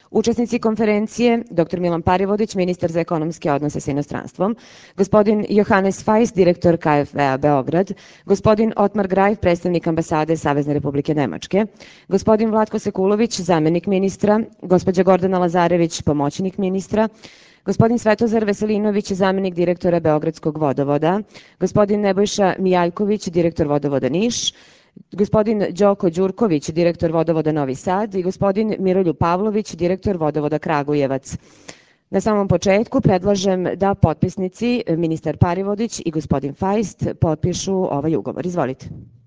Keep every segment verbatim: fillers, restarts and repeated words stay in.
Učesnici konferencije: doktor Milan Parivodić, ministar za ekonomske odnose sa inostranstvom, gospodin Johannes Fajs, direktor K f V-a Beograd, gospodin Otmar Grajf, predstavnik ambasade Savezne Republike Nemačke, gospodin Vlatko Sekulović, zamenik ministra, gospođa Gordana Lazarević, pomoćnik ministra, gospodin Svetozar Veselinović, zamenik direktora Beogradskog vodovoda, gospodin Nebojša Mijaljković, direktor vodovoda Niš, gospodin Đoko Đurković, direktor vodovoda Novi Sad i gospodin Miroljub Pavlović, direktor vodovoda Kragujevac. Na samom početku predlažem da potpisnici, ministar Parivodić i gospodin Fajst, potpišu ovaj ugovor. Izvolite.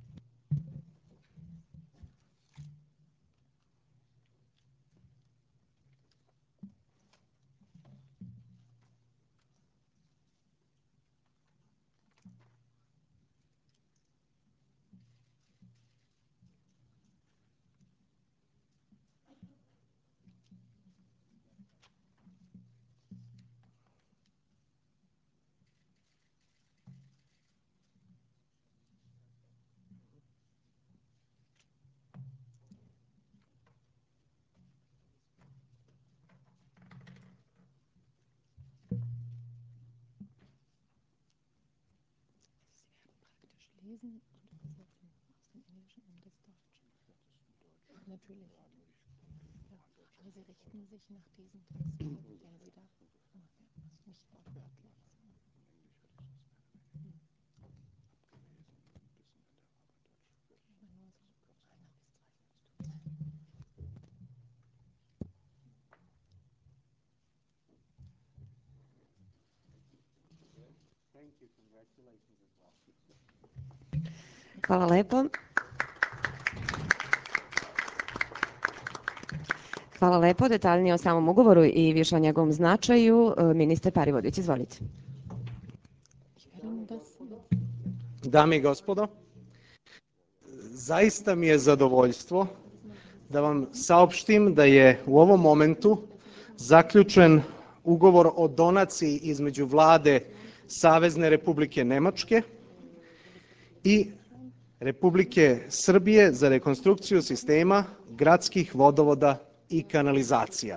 Natürlich. Ja. Aber Sie richten sich nach diesem Text, den Sie da, nicht wortwörtlich. Hvala lepo. Hvala lepo. Detaljnije o samom ugovoru i više o njegovom značaju, ministar Parivodić, izvolite. Dame i gospodo, zaista mi je zadovoljstvo da vam saopštim da je u ovom momentu zaključen ugovor o donaciji između Vlade Savezne Republike Nemačke i Republike Srbije za rekonstrukciju sistema gradskih vodovoda i kanalizacija.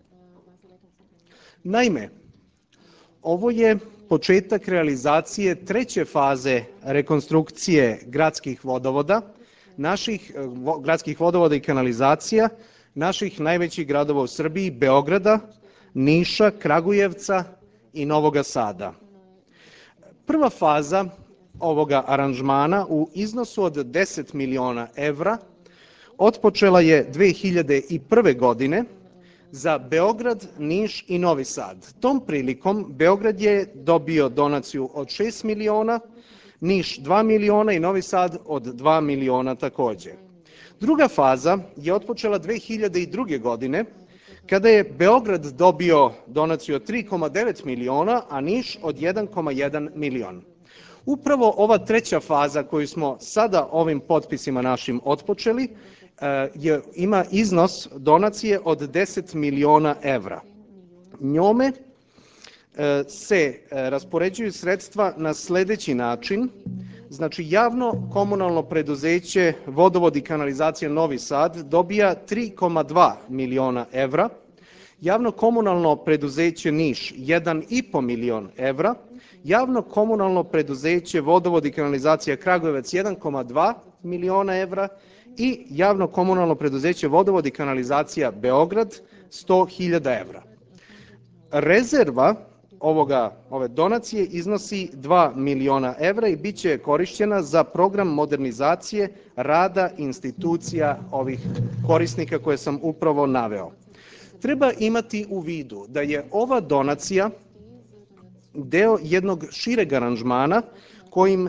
Naime, ovo je početak realizacije treće faze rekonstrukcije gradskih vodovoda, naših gradskih vodovoda i kanalizacija, naših najvećih gradova u Srbiji, Beograda, Niša, Kragujevca i Novog Sada. Prva faza ovoga aranžmana u iznosu od deset miliona evra otpočela je dve hiljade prve. godine za Beograd, Niš i Novi Sad. Tom prilikom Beograd je dobio donaciju od šest miliona, Niš dva miliona i Novi Sad od dva miliona takođe. Druga faza je otpočela dve hiljade druge. godine kada je Beograd dobio donaciju od tri zarez devet miliona, a Niš od jedan zarez jedan milion. Upravo ova treća faza koju smo sada ovim potpisima našim otpočeli je, ima iznos donacije od deset miliona evra. Njome se raspoređuju sredstva na sledeći način. Znači, javno komunalno preduzeće Vodovod i kanalizacija Novi Sad dobija tri zarez dva miliona evra, javno komunalno preduzeće Niš jedan zarez pet milion evra, javno komunalno preduzeće Vodovod i kanalizacija Kragujevac jedan zarez dva miliona evra i javno komunalno preduzeće Vodovod i kanalizacija Beograd sto hiljada evra. Rezerva ovoga, ove donacije iznosi dva miliona evra i bit će korišćena za program modernizacije rada institucija ovih korisnika koje sam upravo naveo. Treba imati u vidu da je ova donacija deo jednog šireg aranžmana kojim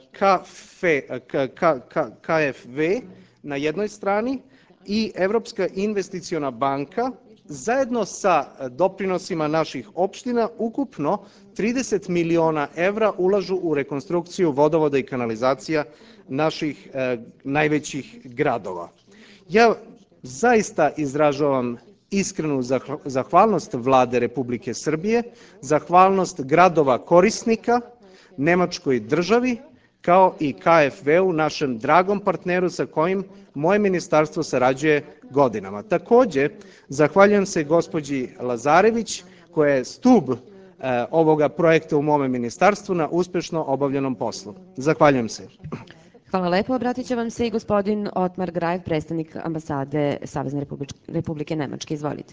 K F V na jednoj strani i Evropska investiciona banka zajedno sa doprinosima naših opština ukupno trideset miliona evra ulažu u rekonstrukciju vodovoda i kanalizacija naših najvećih gradova. Ja zaista izražavam iskrenu zahvalnost Vlade Republike Srbije, zahvalnost gradova korisnika, Nemačkoj državi, kao i K F W-u, našem dragom partneru sa kojim moje ministarstvo sarađuje godinama. Takođe, zahvaljujem se gospođi Lazarević, koja je stub e, ovoga projekta u mome ministarstvu na uspešno obavljenom poslu. Zahvaljujem se. Hvala lepo. Obratit će vam se i gospodin Otmar Grajf, predstavnik ambasade Savezne Republike Nemačke. Izvolite.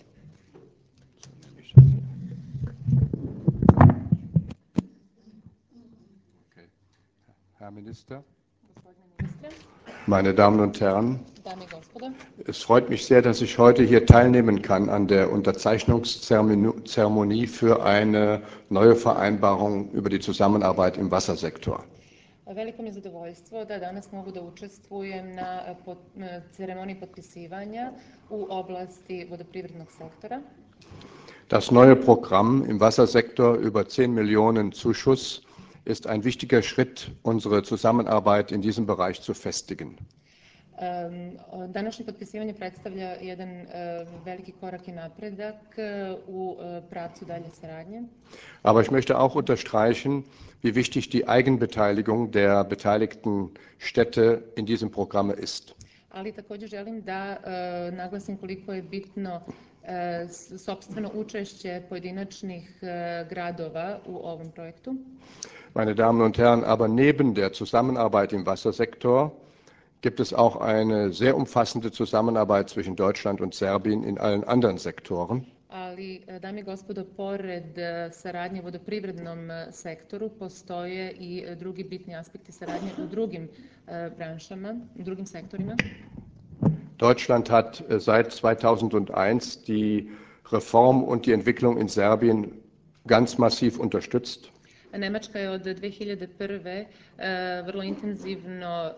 Herr Minister, meine Damen und Herren, es freut mich sehr, dass ich heute hier teilnehmen kann an der Unterzeichnungszeremonie für eine neue Vereinbarung über die Zusammenarbeit im Wassersektor. Veliko mi je zadovoljstvo da danas mogu da učestvujem na ceremoniji potpisivanja u oblasti vodoprivrednog sektora. Das neue Programm im Wassersektor über zehn Millionen Zuschuss ist ein wichtiger Schritt, unsere Zusammenarbeit in diesem Bereich zu festigen. Današnje potpisivanje predstavlja jedan veliki korak i napredak u pravcu dalje saradnje. Aber ich möchte auch unterstreichen, wie wichtig die Eigenbeteiligung der beteiligten Städte in diesem Programm ist. Ali takođe želim da naglasim koliko je bitno sopstveno učešće pojedinačnih gradova u ovom projektu. Meine Damen und Herren, aber neben der Zusammenarbeit im Wassersektor gibt es auch eine sehr umfassende Zusammenarbeit zwischen Deutschland und Serbien in allen anderen Sektoren. Ali, dame i gospodo, pored saradnje u vodoprivrednom sektoru postoje i drugi bitni aspekti saradnje u drugim branšama, u drugim sektorima. Deutschland hat seit zweitausendeins die Reform und die Entwicklung in Serbien ganz massiv unterstützt. Nemačka je od dve hiljade prve. vrlo intenzivno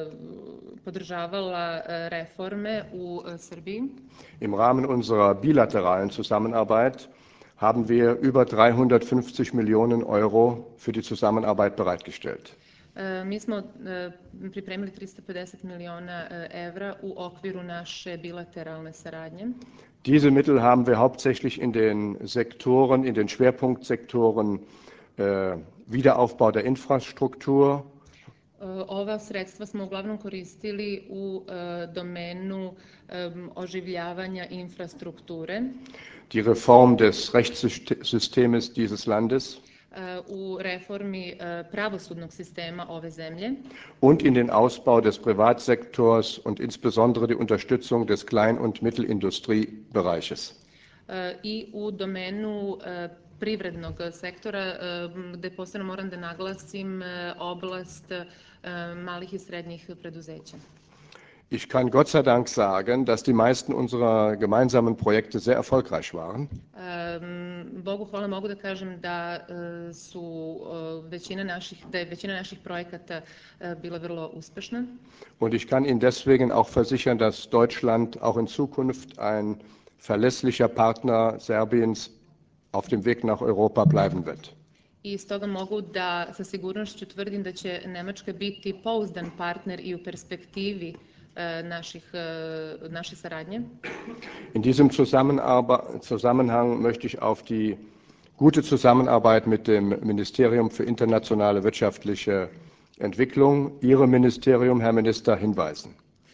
podržavala reforme u Srbiji. Im Rahmen unserer bilateralen Zusammenarbeit haben wir über dreihundertfünfzig Millionen Euro für die Zusammenarbeit bereitgestellt. Mi smo pripremili tristo pedeset miliona evra u okviru naše bilateralne saradnje. Diese Mittel haben wir hauptsächlich in den Sektoren, in den Schwerpunktsektoren äh, Wiederaufbau der Infrastruktur. Ova sredstva smo uglavnom koristili u domenu oživljavanja infrastrukture. Die Reform des Rechtssystems dieses Landes. U reformi pravosudnog sistema ove zemlje. Und in den Ausbau des Privatsektors und insbesondere die Unterstützung des Klein- und Mittelindustriebereiches. I u domenu privrednog sektora, gde posebno moram da naglasim oblast malih i srednjih preduzeća. Ich kann Gott sei Dank sagen, dass die meisten unserer gemeinsamen Projekte sehr erfolgreich waren. Bogu hvala, mogu da kažem da su većina naših, da je većina naših projekata bila vrlo uspešna. Und ich kann Ihnen deswegen auch versichern, dass Deutschland auch in Zukunft ein verlässlicher Partner Serbiens auf dem Weg nach Europa bleiben wird. I stoga mogu da sa sigurnošću tvrdim da će Nemačka biti pouzdan partner i u perspektivi naših, naše saradnje. In diesem Zusammenhang möchte ich auf die gute Zusammenarbeit mit dem Ministerium für internationale wirtschaftliche Entwicklung, Ihrem Ministerium, Herr Minister, hinweisen.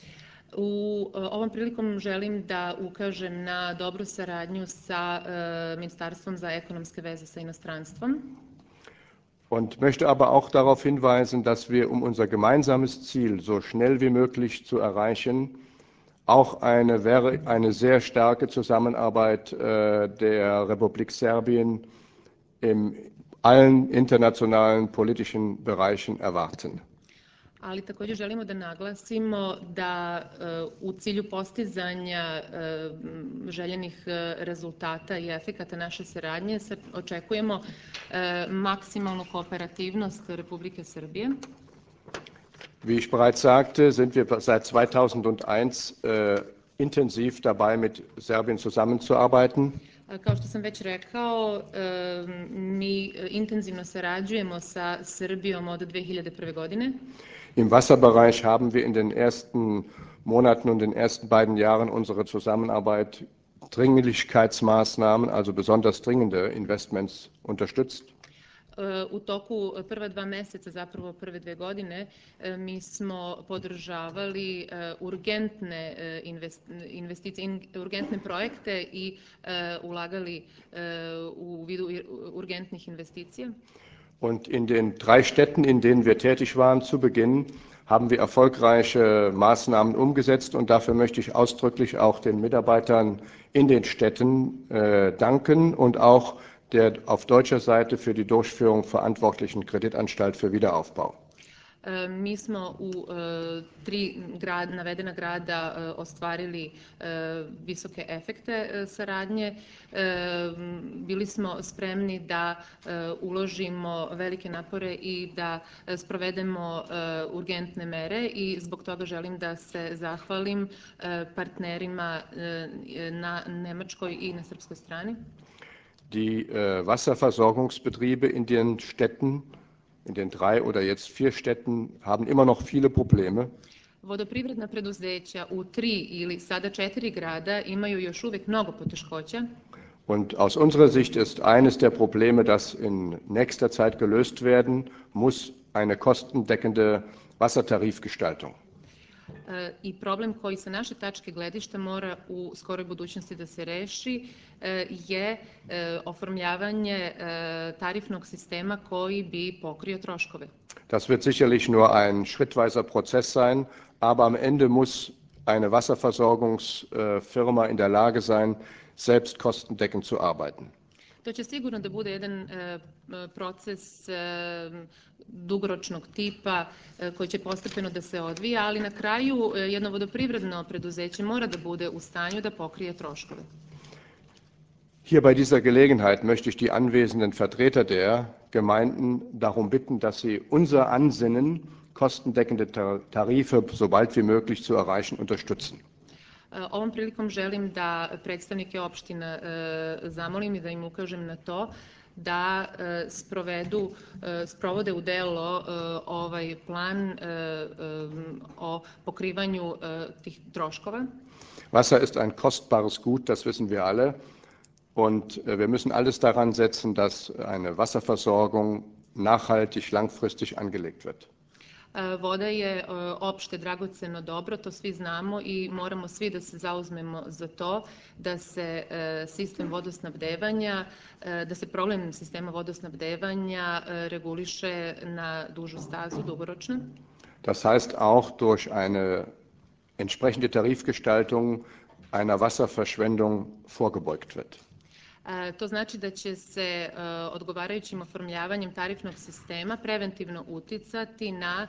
U ovom prilikom želim da ukažem na dobru saradnju sa Ministarstvom za ekonomske veze sa inostranstvom. Und möchte aber auch darauf hinweisen, dass wir, um unser gemeinsames Ziel so schnell wie möglich zu erreichen, auch eine, eine sehr starke Zusammenarbeit äh, der Republik Serbien in allen internationalen politischen Bereichen erwarten. Ali takođe želimo da naglasimo da u cilju postizanja željenih rezultata i efekata naše saradnje očekujemo maksimalnu kooperativnost Republike Srbije. Wie ich bereits sagte, sind wir seit zweitausendeins äh, intensiv dabei, mit Serbien zusammenzuarbeiten. Kao što sam već rekao, mi intenzivno sarađujemo sa Srbijom od dve hiljade prve. godine. Im Wasserbereich haben wir in den ersten Monaten und den ersten beiden Jahren unserer Zusammenarbeit Dringlichkeitsmaßnahmen, also besonders dringende Investments, unterstützt. U toku prva dva meseca, zapravo prve dve godine, mi smo podržavali urgentne investicije, urgentne projekte i ulagali u vidu urgentnih investicija. Und in den drei Städten, in denen wir tätig waren zu Beginn, haben wir erfolgreiche Maßnahmen umgesetzt. Und dafür möchte ich ausdrücklich auch den Mitarbeitern in den Städten äh, danken und auch der auf deutscher Seite für die Durchführung verantwortlichen Kreditanstalt für Wiederaufbau. Mi smo u tri grad, navedena grada ostvarili visoke efekte saradnje. Bili smo spremni da uložimo velike napore i da sprovedemo urgentne mere i zbog toga želim da se zahvalim partnerima na nemačkoj i na srpskoj strani. Die äh, Wasserversorgungsbetriebe in den Städten, in den drei oder jetzt vier Städten, haben immer noch viele Probleme. Vodoprivredna preduzeća u tri ili sada četiri grada imaju još uvijek mnogo poteškoća. Und aus unserer Sicht ist eines der Probleme, das in nächster Zeit gelöst werden muss, eine kostendeckende Wassertarifgestaltung. I problem koji sa naše tačke gledišta mora u skoroj budućnosti da se reši je oformljavanje tarifnog sistema koji bi pokrio troškove. Das wird sicherlich nur ein schrittweiser Prozess sein, aber am Ende muss eine Wasserversorgungsfirma in der Lage sein, selbst kostendeckend zu arbeiten. To će sigurno da bude jedan proces dugoročnog tipa koji će postepeno da se odvija, ali na kraju jedno vodoprivredno preduzeće mora da bude u stanju da pokrije troškove. Hier bei dieser Gelegenheit möchte ich die anwesenden Vertreter der Gemeinden darum bitten, dass sie unser Ansinnen, kostendeckende Tarife so bald wie möglich zu erreichen, unterstützen. Ovom prilikom želim da predstavnike opština zamolim i da im ukažem na to da sprovedu, sprovode u delo ovaj plan o pokrivanju tih troškova. Wasser ist ein kostbares Gut, das wissen wir alle. Und wir müssen alles daran setzen, dass eine Wasserversorgung nachhaltig, langfristig angelegt wird. Voda je opšte dragoceno dobro, to svi znamo i moramo svi da se zauzmemo za to da se sistem vodosnabdevanja, da se problem sistema vodosnabdevanja reguliše na dužu stazu, dugoročno. Das heißt auch durch eine entsprechende Tarifgestaltung einer Wasserverschwendung vorgebeugt wird. To znači da će se odgovarajućim oformljavanjem tarifnog sistema preventivno uticati na,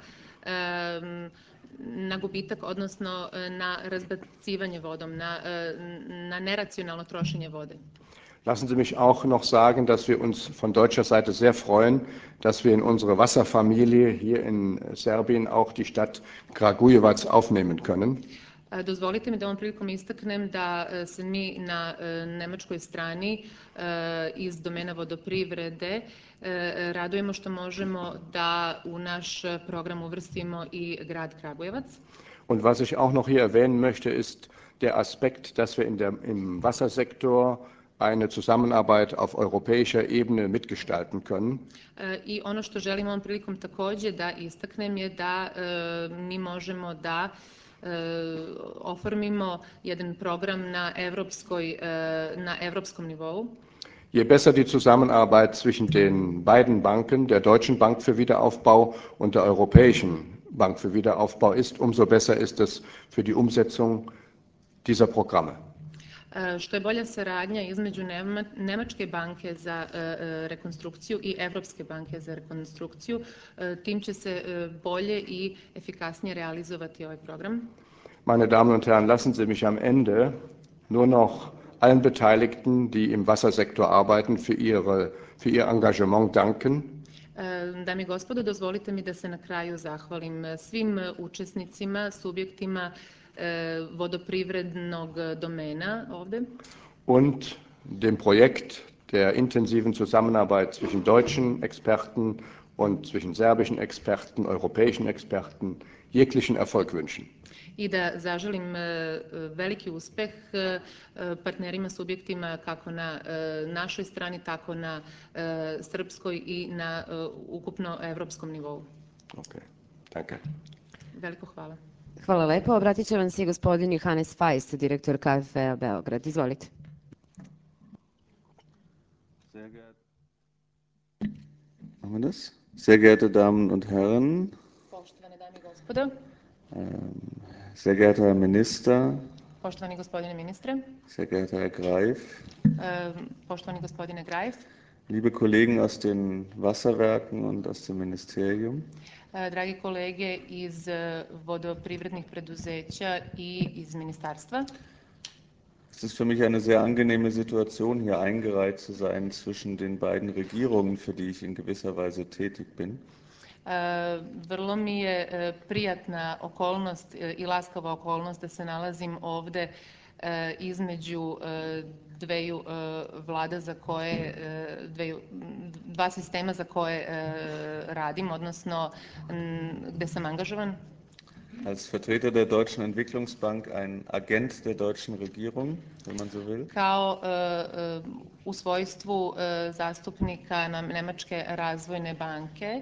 na gubitak, odnosno na razbacivanje vodom, na, na neracionalno trošenje vode. Lassen Sie mich auch noch sagen, dass wir uns von deutscher Seite sehr freuen, dass wir in unsere Wasserfamilie hier in Serbien auch die Stadt Kragujevac aufnehmen können. Dozvolite mi da ovom prilikom istaknem da se mi na nemačkoj strani iz domena vodoprivrede radujemo što možemo da u naš program uvrstimo i grad Kragujevac. Und was ich auch noch hier erwähnen möchte, ist der Aspekt, dass wir in der, im Wassersektor eine Zusammenarbeit auf europäischer Ebene mitgestalten können. I ono što želim ovom prilikom takođe da istaknem je da mi možemo da oformimo jedan program na evropskoj, na evropskom nivou. Je besser die Zusammenarbeit zwischen den beiden Banken, der Deutschen Bank für Wiederaufbau und der Europäischen Bank für Wiederaufbau ist, umso besser ist es für die Umsetzung dieser Programme. Što je bolja saradnja između Nemačke banke za rekonstrukciju i Evropske banke za rekonstrukciju, tim će se bolje i efikasnije realizovati ovaj program. Meine Damen und Herren, lassen Sie mich am Ende nur noch allen Beteiligten, die im Wassersektor arbeiten, für, ihre, für ihr Engagement danken. Dame i gospodo, dozvolite mi da se na kraju zahvalim svim učesnicima, subjektima vodoprivrednog domena ovde. Und dem Projekt der intensiven Zusammenarbeit zwischen deutschen Experten und zwischen serbischen Experten, europäischen Experten jeglichen Erfolg wünschen. I da zaželim veliki uspeh partnerima, subjektima kako na našoj strani, tako na srpskoj i na ukupno evropskom nivou. Okay. Danke. Veliko hvala. Hvala lepo. Obratit će vam se i gospodin Johannes Feist, direktor K F W-a Beograd. Izvolite. Machen wir das? Sehr geehrte Damen und Herren, Poštovane dame i gospodo, sehr geehrter Herr Minister, poštovani gospodine ministre, sehr geehrter Herr Greif, poštovani gospodine Greif, liebe Kollegen aus den Wasserwerken und aus dem Ministerium, dragi kolege iz vodoprivrednih preduzeća i iz ministarstva. es ist für mich eine sehr angenehme Situation, hier eingereiht zu sein zwischen den beiden Regierungen, für die ich in gewisser Weise tätig bin. Vrlo mi je prijatna okolnost i laskava okolnost da se nalazim ovde između dveju vlada za koje, dveju, dva sistema za koje radim, odnosno gde sam angažovan. Als Vertreter der Deutschen Entwicklungsbank ein Agent der deutschen Regierung, wenn man so will. Kao u svojstvu zastupnika Nemačke razvojne banke.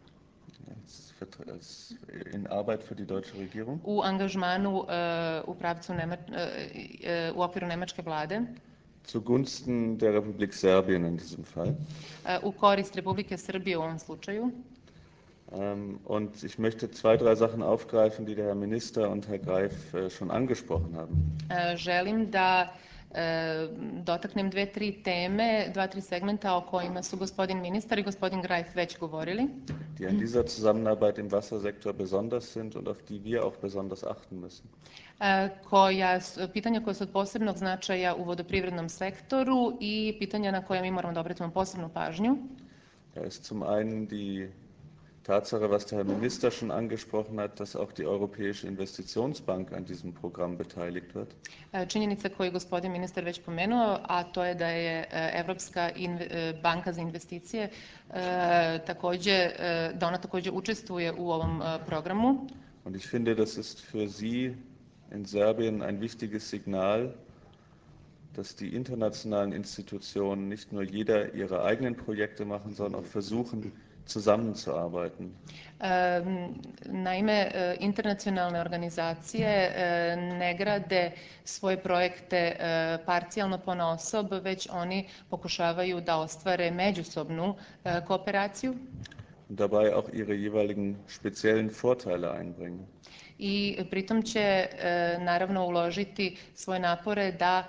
Als in Arbeit für die deutsche Regierung. U angažmanu u pravcu Nema, u okviru nemačke vlade. Zugunsten der Republik Serbien in diesem Fall. U korist Republike Srbije u ovom slučaju. Und ich möchte zwei, drei Sachen aufgreifen, die der Herr Minister und Herr Greif schon angesprochen haben. Želim da dotaknem dve, tri teme, dva, tri segmenta o kojima su gospodin ministar i gospodin Greif već govorili. Die in dieser Zusammenarbeit im Wassersektor besonders sind und auf die wir auch besonders achten müssen. Koja, pitanja koja su od posebnog značaja u vodoprivrednom sektoru i pitanja na koje mi moramo da obratimo posebnu pažnju. Da ist zum einen die Tatsache, was der Herr Minister schon angesprochen hat, dass auch die Europäische Investitionsbank an diesem Programm beteiligt wird. Činjenica koju je gospodin ministar već pomenuo, a to je da je Evropska banka za investicije takođe, da ona takođe učestvuje u ovom programu. Und ich finde, das ist für Sie in Serbien ein wichtiges Signal, dass die internationalen Institutionen nicht nur jeder ihre eigenen Projekte machen, sondern auch versuchen, zusammenzuarbeiten. Naime, internacionalne organizacije ne grade svoje projekte parcijalno ponaosob, već oni pokušavaju da ostvare međusobnu kooperaciju. Und dabei auch ihre jeweiligen speziellen Vorteile einbringen. I pritom će naravno uložiti svoje napore da,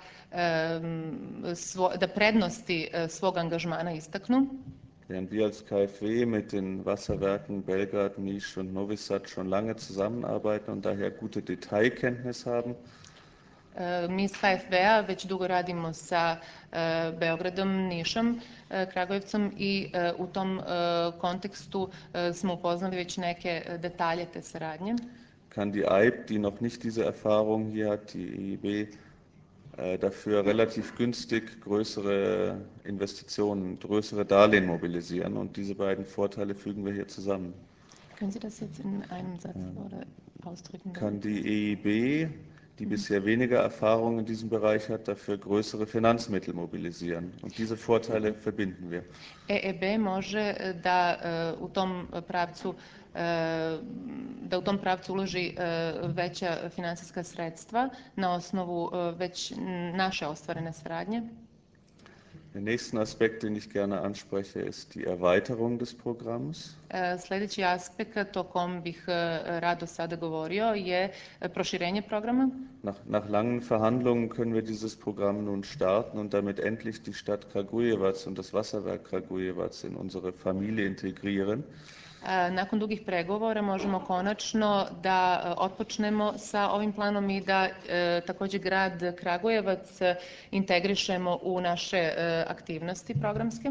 da prednosti svog angažmana istaknu. Während wir als K F W mit den Wasserwerken Belgrad, Niš und Novi Sad schon lange zusammenarbeiten und daher gute Detailkenntnis haben, mi iz K F W-a već dugo radimo sa Beogradom, Nišom, Kragujevcom i u tom kontekstu smo upoznali već neke detalje te saradnje. Kann die E I B, die noch nicht diese Erfahrung hier hat, die E I B, dafür relativ günstig größere Investitionen, größere Darlehen mobilisieren. Und diese beiden Vorteile fügen wir hier zusammen. Können Sie das jetzt in einem Satz oder ausdrücken? Kann die E I B, die bisher weniger Erfahrung in diesem Bereich hat, dafür größere Finanzmittel mobilisieren. Und diese Vorteile verbinden wir. E E B može da u tom pravcu da u tom pravcu uloži veća finansijska sredstva na osnovu već naše ostvarene saradnje. Der nächste Aspekt, den ich gerne anspreche, ist die Erweiterung des Programms. Sljedeći aspekt o kom bih rado sada govorio je proširenje programa. Nach, nach langen Verhandlungen können wir dieses Programm nun starten und damit endlich die Stadt Kragujevac und das Wasserwerk Kragujevac in unsere Familie integrieren. Nakon dugih pregovora možemo konačno da otpočnemo sa ovim planom i da takođe grad Kragujevac integrišemo u naše aktivnosti programske.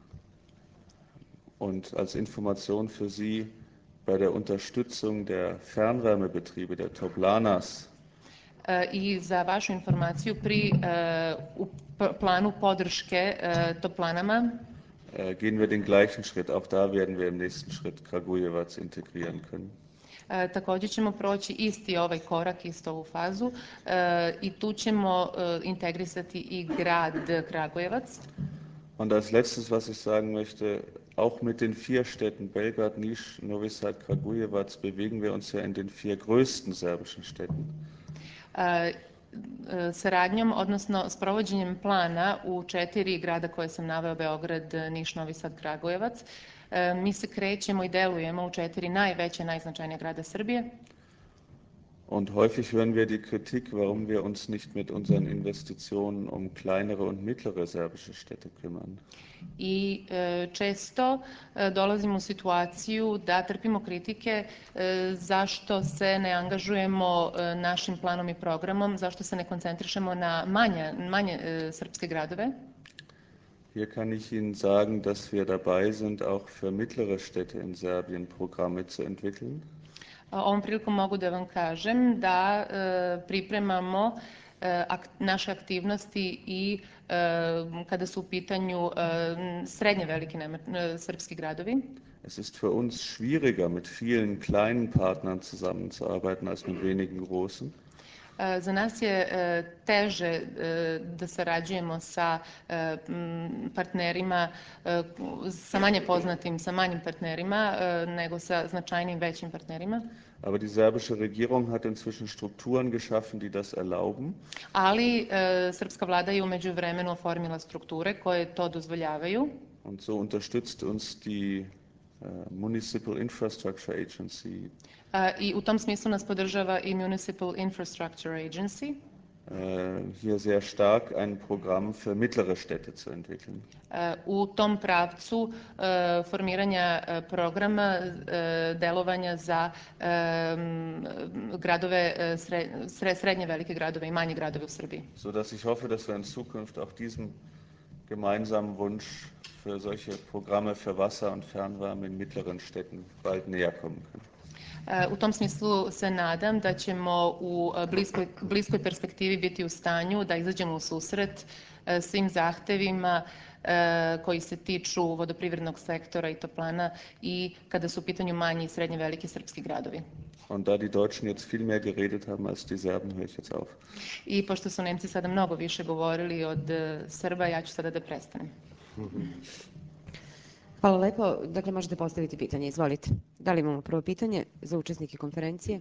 Und als Information für Sie, bei der Unterstützung der Fernwärmebetriebe, der Toplanas, I za vašu informaciju, pri u planu podrške toplanama äh, gehen wir den gleichen Schritt. Auch da werden wir im nächsten Schritt Kragujevac integrieren können. E, također ćemo proći isti ovaj korak, istu ovu fazu e, i tu ćemo e, integrisati i grad Kragujevac. Und als letztes, was ich sagen möchte, auch mit den vier Städten Belgrad, Niš, Novi Sad, Kragujevac bewegen wir uns ja in den vier größten serbischen Städten. E, e, saradnjom, odnosno sprovođenjem plana u četiri grada koje sam naveo, Beograd, Niš, Novi Sad, Kragujevac, e, mi se krećemo i delujemo u četiri najveće, najznačajnije grada Srbije. Und häufig hören wir die Kritik, warum wir uns nicht mit unseren Investitionen um kleinere und mittlere serbische Städte kümmern. I e, često e, dolazimo u situaciju da trpimo kritike e, zašto se ne angažujemo e, našim planom i programom, zašto se ne koncentrišemo na manje, manje e, srpske gradove. Hier kann ich Ihnen sagen, dass wir dabei sind, auch für mittlere Städte in Serbien Programme zu entwickeln. Ovom prilikom mogu da vam kažem da e, pripremamo e, ak, naše aktivnosti i e, kada su u pitanju e, srednje veliki nema, e, srpski gradovi. Es ist für uns schwieriger, mit vielen kleinen Partnern zusammenzuarbeiten, als mit wenigen großen. E, Za nas je e, teže e, da sarađujemo sa e, m, partnerima, e, sa manje poznatim, sa manjim partnerima, e, nego sa značajnim većim partnerima. Aber die serbische Regierung hat inzwischen Strukturen geschaffen, die das erlauben. Ali e, srpska vlada je u međuvremenu oformila strukture koje to dozvoljavaju. Und so unterstützt uns die äh, Municipal Infrastructure Agency. E, I u tom smislu nas podržava i Municipal Infrastructure Agency. Äh, hier sehr stark ein Programm für mittlere Städte zu entwickeln. E, U tom pravcu e, formiranja e, programa e, delovanja za e, m, gradove, e, sre, sre, srednje velike gradove i manje gradove u Srbiji. So dass ich hoffe, dass wir in Zukunft auch diesem gemeinsamen Wunsch für solche Programme für Wasser und Fernwärme in mittleren Städten bald näher kommen können. E, U tom smislu se nadam da ćemo u e, bliskoj, bliskoj perspektivi biti u stanju da izađemo u susret e, svim zahtevima e, koji se tiču vodoprivrednog sektora i toplana i kada su u pitanju manji i srednje veliki srpski gradovi. Und da die Deutschen jetzt viel mehr geredet haben als die Serben, höre ich jetzt auf. I pošto su Nemci sada mnogo više govorili od e, Srba, ja ću sada da prestanem. Hvala lepo. Dakle, možete postaviti pitanje. Izvolite. Da li imamo prvo pitanje za učesnike konferencije?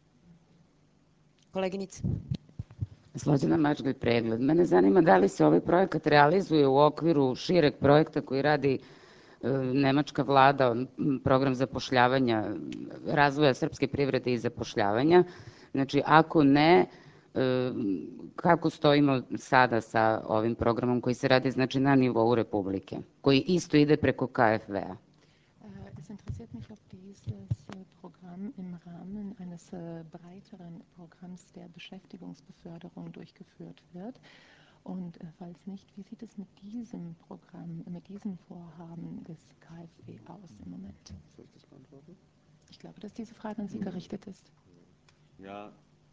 Koleginice. Slađana Mačgalj, Pregled. Mene zanima da li se ovaj projekat realizuje u okviru šireg projekta koji radi e, nemačka vlada, program zapošljavanja, razvoja srpske privrede i zapošljavanja. Znači, ako ne, e, kako stojimo sada sa ovim programom koji se radi znači, na nivou Republike, koji isto ide preko K F V-a? Es interessiert mich, ob dieses Programm im Rahmen eines breiteren Programms der Beschäftigungsbeförderung durchgeführt wird. Und falls nicht, wie sieht es mit diesem Programm, mit diesem Vorhaben des K F W aus im Moment? Soll ich das beantworten? Ich glaube, dass diese Frage an Sie gerichtet ist. Ja.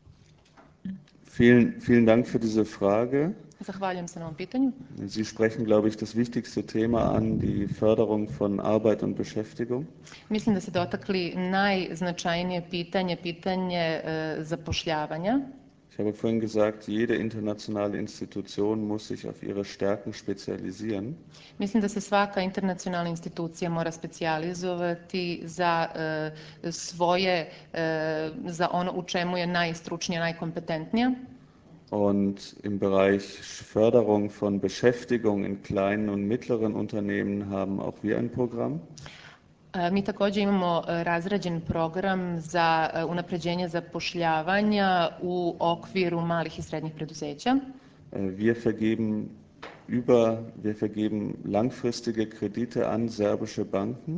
Vielen, vielen Dank für diese Frage. Zahvaljujem se na ovom pitanju. Sie sprechen, glaube ich, das wichtigste Thema an, die Förderung von Arbeit und Beschäftigung. Mislim da ste dotakli najznačajnije pitanje, pitanje e, zapošljavanja. Ich habe vorhin gesagt, jede internationale Institution muss sich auf ihre Stärken spezialisieren. Mislim da se svaka internacionalna institucija mora specijalizovati za e, svoje, e, za ono u čemu je najstručnija, najkompetentnija. Und im Bereich Förderung von Beschäftigung in kleinen und mittleren Unternehmen haben auch wir ein Programm. E, Mi također imamo e, razrađen program za e, unapređenje zapošljavanja u okviru malih i srednjih preduzeća. Äh, Wir vergeben über, wir vergeben langfristige Kredite an serbische Banken.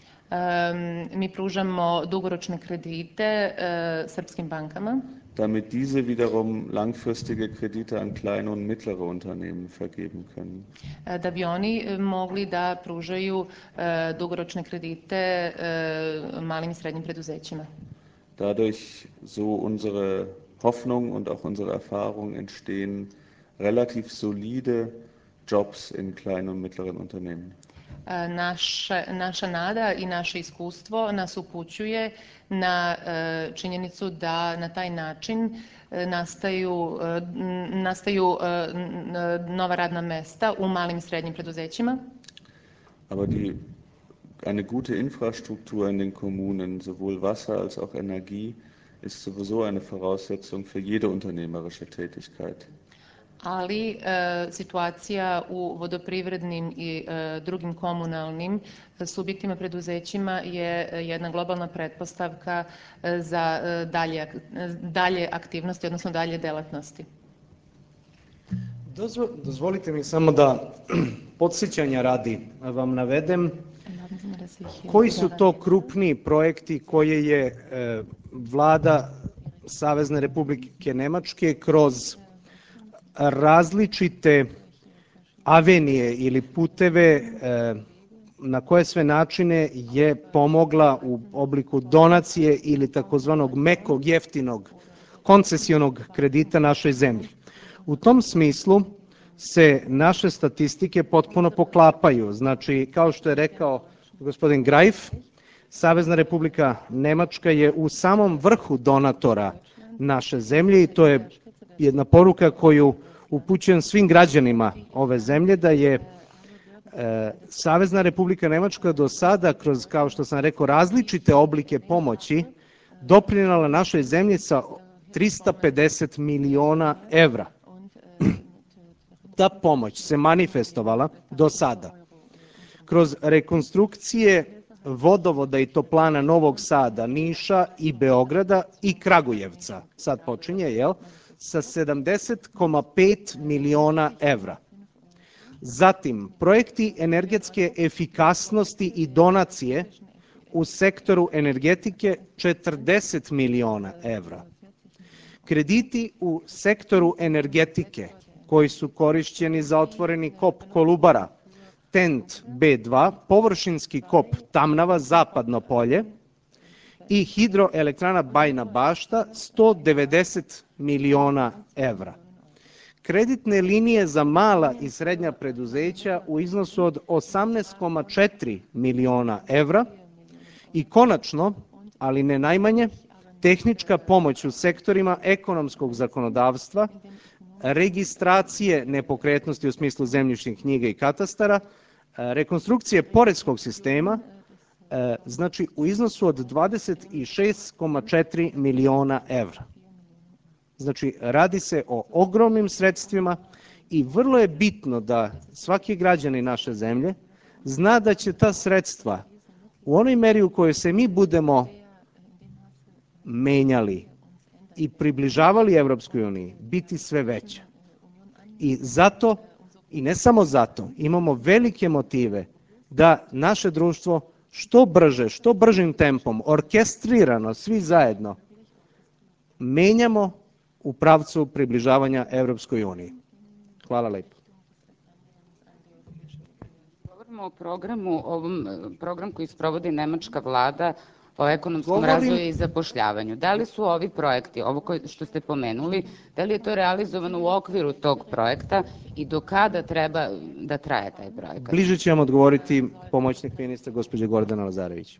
E, Mi pružamo dugoročne kredite e, srpskim bankama, damit diese wiederum langfristige Kredite an kleine und mittlere Unternehmen vergeben können. e, da bi oni e, mogli da pružaju e, dugoročne kredite e, malim i srednjim preduzećima. Dadurch, so unsere Hoffnung und auch unsere Erfahrung, entstehen relativ solide Jobs in kleinen und mittleren Unternehmen. Naše, naša nada i naše iskustvo nas upućuje na činjenicu da na taj način nastaju, nastaju nova radna mesta u malim i srednjim preduzećima. Aber die, eine gute Infrastruktur in den Kommunen, sowohl Wasser als auch Energie, ist sowieso eine Voraussetzung für jede unternehmerische Tätigkeit. Ali e, situacija u vodoprivrednim i e, drugim komunalnim subjektima, preduzećima je jedna globalna pretpostavka za e, dalje, dalje aktivnosti, odnosno dalje delatnosti. Dozvo, dozvolite mi samo da podsjećanja radi vam navedem koji su to krupni projekti koje je e, vlada Savezne Republike Nemačke kroz različite avenije ili puteve e, na koje sve načine je pomogla u obliku donacije ili takozvanog mekog, jeftinog koncesionog kredita našoj zemlji. U tom smislu se naše statistike potpuno poklapaju. Znači, kao što je rekao gospodin Grajf, Savezna Republika Nemačka je u samom vrhu donatora naše zemlje i to je jedna poruka koju upućujem svim građanima ove zemlje, da je e, Savezna Republika Nemačka do sada, kroz, kao što sam rekao, različite oblike pomoći, doprinela našoj zemlji sa trista pedeset miliona evra. Ta pomoć se manifestovala do sada kroz rekonstrukcije vodovoda i toplana Novog Sada, Niša i Beograda i Kragujevca, sad počinje, jel, sa sedamdeset zarez pet miliona evra. Zatim, projekti energetske efikasnosti i donacije u sektoru energetike četrdeset miliona evra. Krediti u sektoru energetike koji su korišćeni za otvoreni kop Kolubara, Tent B dva, površinski kop Tamnava, Zapadno polje i hidroelektrana Bajina Bašta, sto devedeset miliona evra. Kreditne linije za mala i srednja preduzeća u iznosu od osamnaest zarez četiri miliona evra i konačno, ali ne najmanje, tehnička pomoć u sektorima ekonomskog zakonodavstva, registracije nepokretnosti u smislu zemljišnih knjiga i katastara, rekonstrukcije poreskog sistema, znači u iznosu od dvadeset šest zarez četiri miliona evra. Znači, radi se o ogromnim sredstvima i vrlo je bitno da svaki građanin naše zemlje zna da će ta sredstva u onoj meri u kojoj se mi budemo menjali i približavali Evropskoj uniji biti sve veća. I zato, i ne samo zato, imamo velike motive da naše društvo što brže, što bržim tempom, orkestrirano, svi zajedno, menjamo u pravcu približavanja Evropskoj uniji. Hvala lepo. Govorimo o programu, ovom program koji sprovodi nemačka vlada o ekonomskom Govorim... razvoju i zapošljavanju. Da li su ovi projekti, ovo koje, što ste pomenuli, da li je to realizovano u okviru tog projekta i do kada treba da traje taj projekat? Bliže će vam odgovoriti pomoćnik ministra gospođa Gordana Lazarević.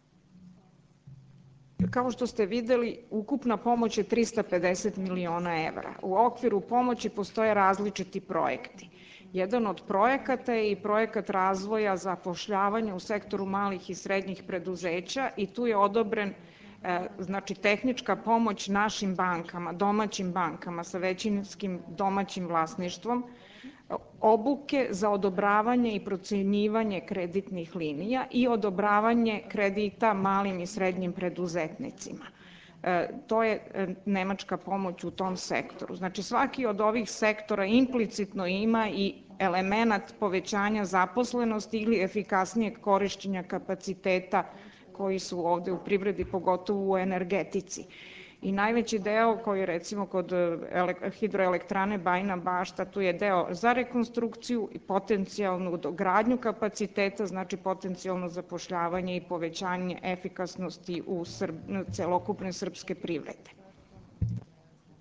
Kao što ste videli, ukupna pomoć je trista pedeset miliona evra. U okviru pomoći postoje različiti projekti. Jedan od projekata je i projekat razvoja zapošljavanja u sektoru malih i srednjih preduzeća i tu je odobren znači tehnička pomoć našim bankama, domaćim bankama sa većinskim domaćim vlasništvom, obuke za odobravanje i procenjivanje kreditnih linija i odobravanje kredita malim i srednjim preduzetnicima. To je nemačka pomoć u tom sektoru. Znači svaki od ovih sektora implicitno ima i element povećanja zaposlenosti ili efikasnijeg korišćenja kapaciteta koji su ovde u privredi, pogotovo u energetici. I najveći deo koji je recimo kod hidroelektrane Bajina Bašta, tu je deo za rekonstrukciju i potencijalnu dogradnju kapaciteta, znači potencijalno zapošljavanje i povećanje efikasnosti u Srb, celokupne srpske privrede.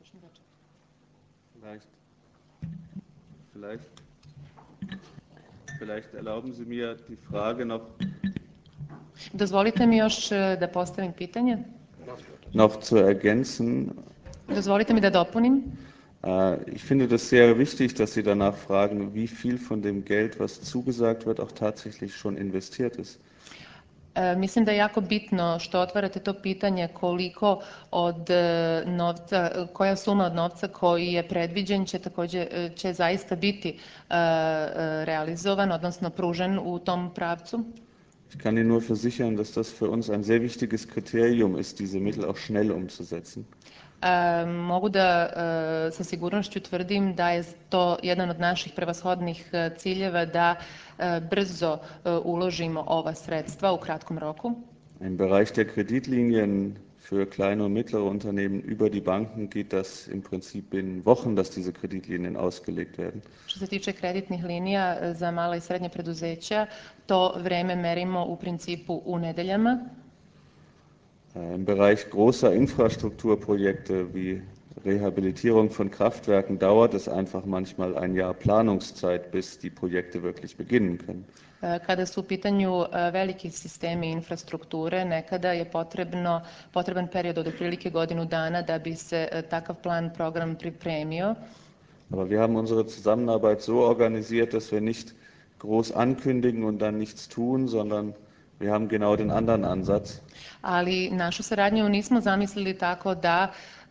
Vielleicht. Vielleicht. Vielleicht erlauben Sie mir die Frage noch. Dozvolite mi još da postavim pitanje. Noch zu ergänzen. Dozvolite mi da dopunim. Ich finde das sehr wichtig, dass Sie danach fragen, wie viel von dem Geld, was zugesagt wird, auch tatsächlich schon investiert ist. Mislim da je jako bitno što otvarate to pitanje koliko od novca, koja suma od novca koji je predviđen će također će zaista biti realizovan, odnosno pružen u tom pravcu. Ich kann Ihnen nur versichern, dass das für uns ein sehr wichtiges Kriterium ist, diese Mittel auch schnell umzusetzen. Uh, mogu da uh, sa sigurnošću tvrdim da je to jedan od naših prevashodnih uh, ciljeva da uh, brzo uh, uložimo ova sredstva u kratkom roku. Im Bereich der Kreditlinien für kleine und mittlere Unternehmen über die Banken geht das im Prinzip binnen Wochen, dass diese Kreditlinien ausgelegt werden. Što se tiče kreditnih linija za mala i srednje preduzeća, to vreme merimo u principu u nedeljama. Im Bereich großer Infrastrukturprojekte wie Rehabilitierung von Kraftwerken dauert es einfach manchmal ein Jahr Planungszeit, bis die Projekte wirklich beginnen können. Kada su u pitanju veliki sistemi infrastrukture, nekada je potrebno, potreban period od otprilike godinu dana da bi se takav plan, program pripremio. Aber wir haben unsere Zusammenarbeit so organisiert, dass wir nicht groß ankündigen und dann nichts tun, sondern wir haben genau den anderen Ansatz. Ali našu saradnju nismo zamislili tako da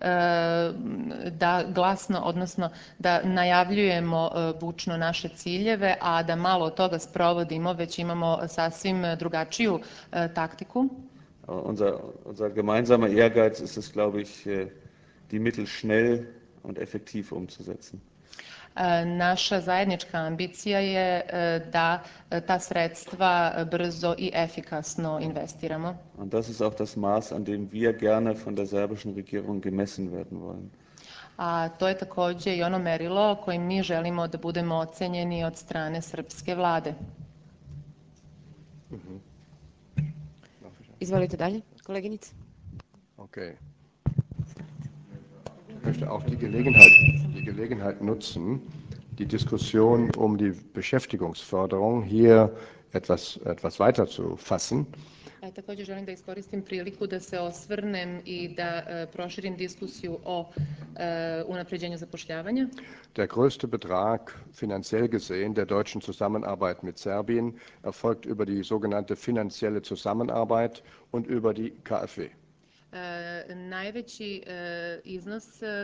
da glasno, odnosno da najavljujemo bučno naše ciljeve, a da malo od toga sprovodimo, već imamo sasvim drugačiju taktiku. Unser, unser gemeinsamer Ehrgeiz ist es, glaube ich, die Mittel schnell und effektiv umzusetzen. Naša zajednička ambicija je da ta sredstva brzo i efikasno investiramo. Und das ist auch das Maß, an dem wir gerne von der serbischen Regierung gemessen werden wollen. A to je također i ono merilo kojim mi želimo da budemo ocenjeni od strane srpske vlade. Izvolite dalje, koleginice. Okay. Ich möchte auch die Gelegenheit, die Gelegenheit nutzen, die Diskussion um die Beschäftigungsförderung hier etwas, etwas weiter zu fassen. Također želim da iskoristim priliku da se osvrnem i da proširim diskusiju o unapređenju zapošljavanja. Der größte Betrag, finanziell gesehen, der deutschen Zusammenarbeit mit Serbien erfolgt über die sogenannte finanzielle Zusammenarbeit und über die K f W. Uh, najveći uh, iznos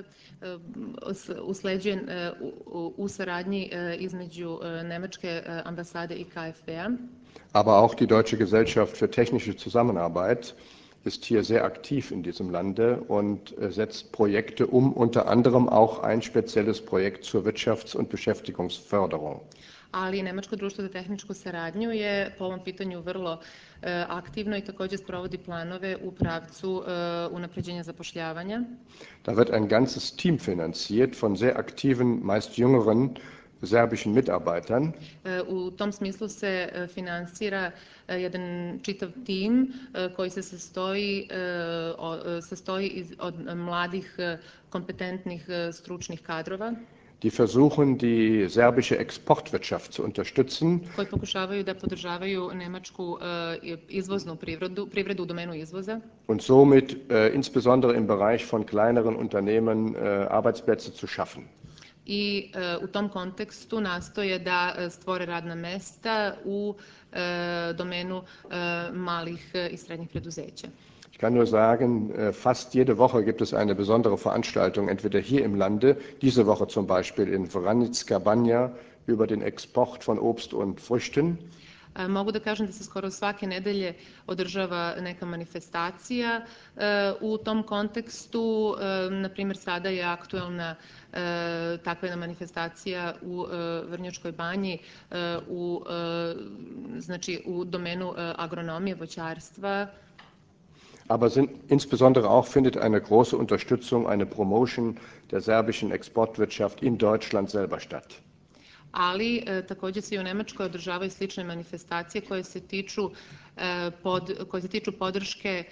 uh, usleđuje uh, u, u saradnji uh, između uh, Nemačke uh, ambasade i K f W-a. Aber auch die Deutsche Gesellschaft für technische Zusammenarbeit ist hier sehr aktiv in diesem Lande und setzt Projekte um, unter anderem auch ein spezielles Projekt zur Wirtschafts- und Beschäftigungsförderung. Ali Nemačko društvo za tehničku saradnju je po ovom pitanju vrlo uh, aktivno i također sprovodi planove u pravcu uh, unapređenja zapošljavanja. Da wird ein ganzes Team finanziert von sehr aktiven, meist jüngeren serbischen Mitarbeitern. Uh, u tom smislu se uh, finansira uh, jedan čitav tim uh, koji se sastoji, uh, o, uh, sastoji iz, od mladih, uh, kompetentnih, uh, stručnih kadrova. Die versuchen, die serbische Exportwirtschaft zu unterstützen. Koji pokušavaju da podržavaju nemačku uh, izvoznu privredu, privredu u domenu izvoza. Und somit uh, insbesondere im Bereich von kleineren Unternehmen uh, Arbeitsplätze zu schaffen. I uh, u tom kontekstu nastoje da stvore radna mesta u uh, domenu uh, malih i srednjih preduzeća. Ich kann nur sagen, fast jede Woche gibt es eine besondere Veranstaltung, entweder hier im Lande, diese Woche zum Beispiel in Vranica Banja, über den Export von Obst und Früchten. Mogu da kažem da se skoro svake nedelje održava neka manifestacija u tom kontekstu. Na primjer, sada je aktuelna takva jedna manifestacija u Vrnjačkoj banji u, znači, u domenu agronomije, voćarstva. Aber sind, insbesondere auch findet eine große Unterstützung, eine Promotion der serbischen Exportwirtschaft in Deutschland selber statt. ali također se i u Nemačkoj održavaju slične manifestacije koje se tiču pod, koje se tiču podrške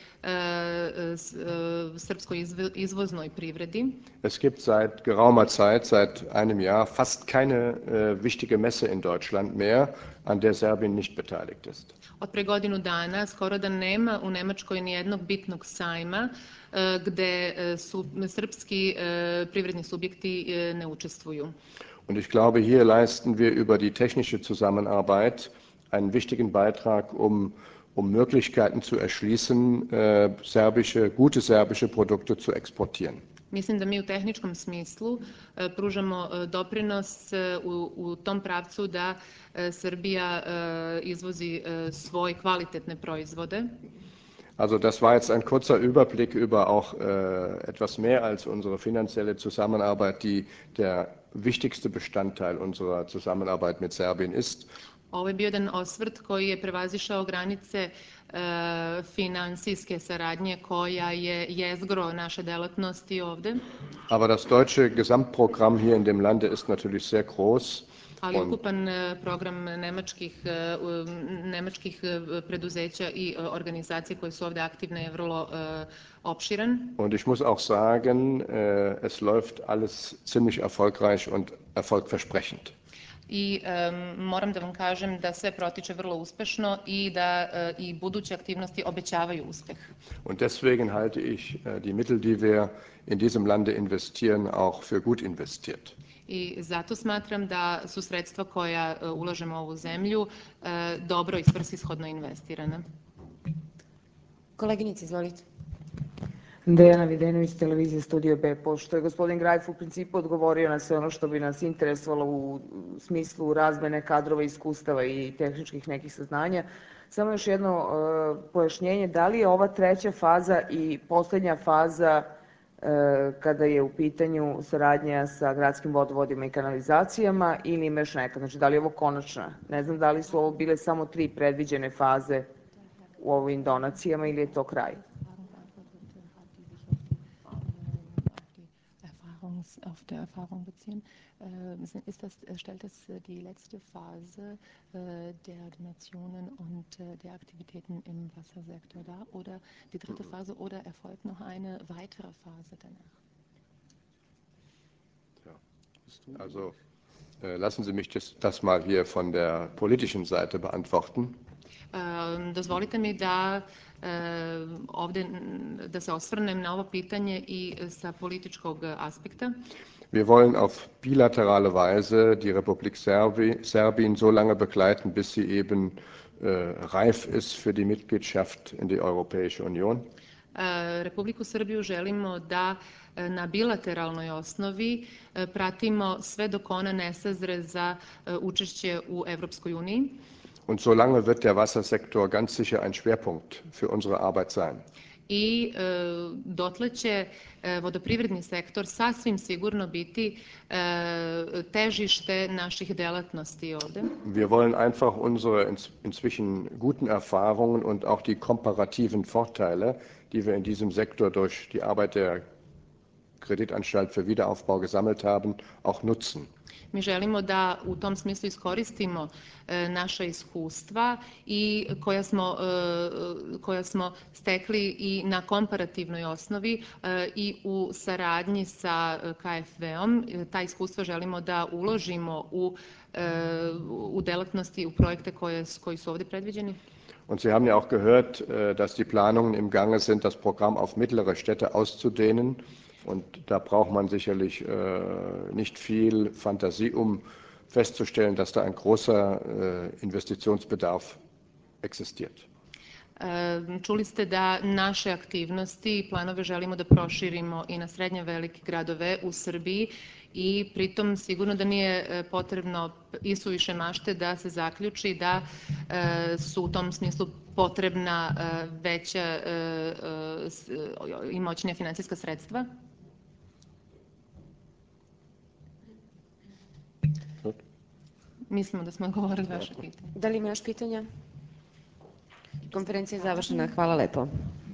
srpskoj izvoznoj privredi. Es gibt seit geraumer Zeit, seit einem Jahr, fast keine äh, wichtige Messe in Deutschland mehr, an der Serbien nicht beteiligt ist. Od pre godinu dana skoro da nema u Nemačkoj ni jednog bitnog sajma gde su srpski privredni subjekti ne učestvuju. Und ich glaube, hier leisten wir über die technische Zusammenarbeit einen wichtigen Beitrag, um, um Möglichkeiten zu erschließen, äh, serbische, gute serbische Produkte zu exportieren. Mislim da mi u tehničkom smislu pružamo doprinos u, u tom pravcu da Srbija izvozi svoje kvalitetne proizvode. Also das war jetzt ein kurzer Überblick über auch äh, etwas mehr als unsere finanzielle Zusammenarbeit, die der wichtigste Bestandteil unserer Zusammenarbeit mit Serbien ist. Ovo je bio jedan osvrt koji je prevazišao granice e, finansijske saradnje koja je jezgro naše delatnosti ovde. Aber das deutsche Gesamtprogramm hier in dem Lande ist natürlich sehr groß. Ali ukupan program nemačkih, nemačkih preduzeća i organizacija koje su ovde aktivne je vrlo opširan. Und ich muss auch sagen, es läuft alles ziemlich erfolgreich und erfolgversprechend. I um, moram da vam kažem da sve protiče vrlo uspešno i da uh, i buduće aktivnosti obećavaju uspeh. Und deswegen halte ich die Mittel, die wir in diesem Lande investieren, auch für gut investiert. I zato smatram da su sredstva koja uh, ulažemo u ovu zemlju uh, dobro i svrsishodno investirana. Koleginice, izvolite. Dejana Videnović, televizija Studio B. Pošto je gospodin Grajf u principu odgovorio na sve ono što bi nas interesovalo u smislu razmene kadrova, iskustava i tehničkih nekih saznanja, samo još jedno uh, pojašnjenje, da li je ova treća faza i poslednja faza uh, kada je u pitanju saradnja sa gradskim vodovodima i kanalizacijama ili ima još neka, znači da li je ovo konačna? Ne znam da li su ovo bile samo tri predviđene faze u ovim donacijama ili je to kraj? Auf der Erfahrung beziehen. Ist das, stellt das die letzte Phase der Donationen und der Aktivitäten im Wassersektor dar oder die dritte Phase oder erfolgt noch eine weitere Phase danach? Ja. Also äh, lassen Sie mich das, das mal hier von der politischen Seite beantworten. Uh, dozvolite mi da uh, ovde da se osvrnem na ovo pitanje i sa političkog aspekta. Wir wollen auf bilaterale Weise die Republik Serbi, Serbien so lange begleiten, bis sie eben äh, reif ist für die Mitgliedschaft in die Europäische Union. Uh, Republiku Srbiju želimo da uh, na bilateralnoj osnovi uh, pratimo sve dok ona ne sazre za uh, učešće u Evropskoj uniji. Und solange wird der Wassersektor ganz sicher ein Schwerpunkt für unsere Arbeit sein. I e, dotle će e, vodoprivredni sektor sasvim sigurno biti e, težište naših delatnosti ovde. Wir wollen einfach unsere inzwischen guten Erfahrungen und auch die komparativen Vorteile, die wir in diesem Sektor durch die Arbeit der Kreditanstalt für Wiederaufbau gesammelt haben, auch nutzen. Mi želimo da u tom smislu iskoristimo e, naša iskustva i koja smo, e, koja smo stekli i na komparativnoj osnovi e, i u saradnji sa K F V-om. E, ta iskustva želimo da uložimo u, e, u delatnosti, u projekte koje, koji su ovde predviđeni. Und Sie haben ja auch gehört, dass die Planungen im Gange sind, das Programm auf mittlere Städte auszudehnen. Und da braucht man sicherlich äh, nicht viel Fantasie, um festzustellen, dass da ein großer äh, Investitionsbedarf existiert. Čuli ste da naše aktivnosti i planove želimo da proširimo i na srednje velike gradove u Srbiji i pritom sigurno da nije potrebno isuviše mašte da se zaključi da su u tom smislu potrebna veća i moćnija finansijska sredstva. Mislimo da smo odgovorili vaše pitanje. Da li ima još pitanja? Konferencija je završena. Hvala lepo.